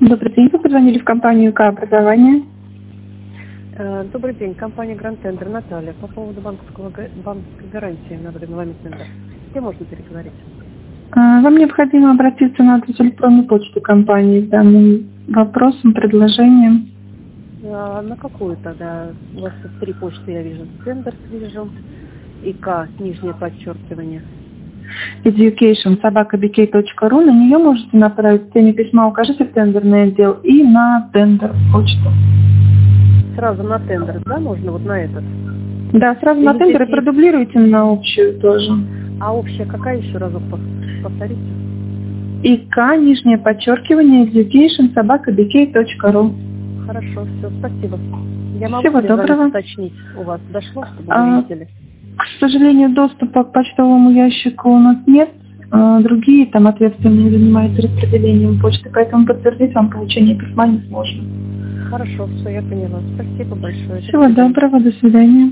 Добрый день, вы позвонили в компанию «К-образование». Добрый день, компания Grand Tender, Наталья. По поводу банковской гарантии на временный тендер. Где можно переговорить? Вам необходимо обратиться на адрес электронной почты компании с данным вопросом, предложением. На какую тогда? У вас тут 3 почты я вижу. Тендер вижу. ИК, нижнее подчеркивание. education@bk.ru. На нее можете направить в теме письма, укажите тендерный отдел и на тендер почту. Сразу на тендер, да, можно вот на этот? Да, сразу на тендер и продублируйте на общую тоже. А общая какая еще разок повторите? ИК, нижнее подчеркивание, education@bk.ru. Хорошо, все, спасибо. Я могу Всего доброго. уточнить у вас? Дошло, чтобы вы видели? К сожалению, доступа к почтовому ящику у нас нет. Другие там ответственные занимаются распределением почты, поэтому подтвердить вам получение письма не сложно. Хорошо, все, я поняла. Спасибо большое. Всего доброго, до свидания.